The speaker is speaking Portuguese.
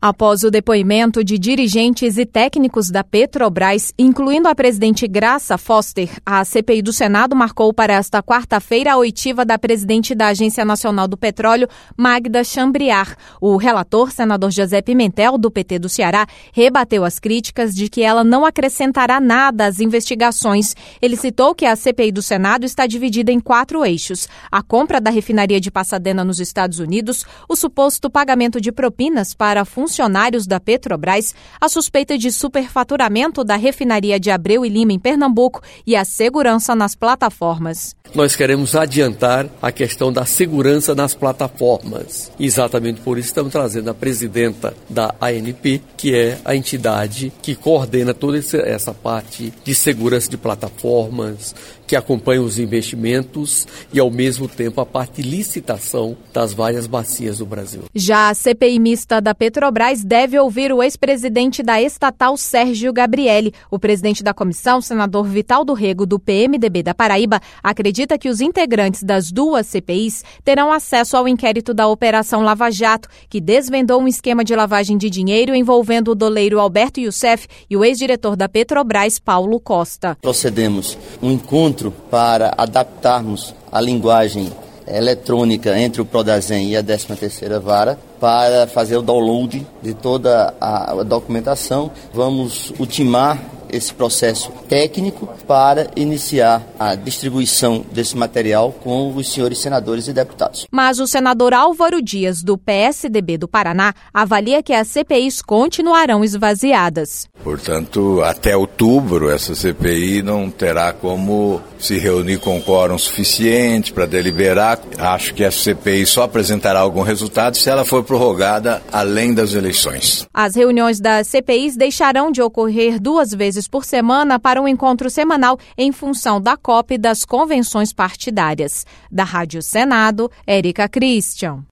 Após o depoimento de dirigentes e técnicos da Petrobras, incluindo a presidente Graça Foster, a CPI do Senado marcou para esta quarta-feira a oitiva da presidente da Agência Nacional do Petróleo, Magda Chambriard. O relator, senador José Pimentel, do PT do Ceará, rebateu as críticas de que ela não acrescentará nada às investigações. Ele citou que a CPI do Senado está dividida em 4 eixos: a compra da refinaria de Pasadena nos Estados Unidos, o suposto pagamento de propinas para funcionários da Petrobras, a suspeita de superfaturamento da refinaria de Abreu e Lima em Pernambuco e a segurança nas plataformas. Nós queremos adiantar a questão da segurança nas plataformas. Exatamente por isso estamos trazendo a presidenta da ANP, que é a entidade que coordena toda essa parte de segurança de plataformas, que acompanha os investimentos e, ao mesmo tempo, a parte de licitação das várias bacias do Brasil. Já a CPI mista da Petrobras deve ouvir o ex-presidente da estatal, Sérgio Gabrielli. O presidente da comissão, senador Vital do Rego, do PMDB da Paraíba, acredita que os integrantes das 2 CPIs terão acesso ao inquérito da Operação Lava Jato, que desvendou um esquema de lavagem de dinheiro envolvendo o doleiro Alberto Youssef e o ex-diretor da Petrobras, Paulo Costa. Procedemos um encontro para adaptarmos a linguagem eletrônica entre o Prodazem e a 13ª Vara para fazer o download de toda a documentação. Vamos ultimar esse processo técnico para iniciar a distribuição desse material com os senhores senadores e deputados. Mas o senador Álvaro Dias, do PSDB do Paraná, avalia que as CPIs continuarão esvaziadas. Portanto, até outubro, essa CPI não terá como se reunir com quórum suficiente para deliberar. Acho que a CPI só apresentará algum resultado se ela for prorrogada além das eleições. As reuniões das CPIs deixarão de ocorrer 2 vezes por semana para um encontro semanal em função da COP e das convenções partidárias. Da Rádio Senado, Érica Christian.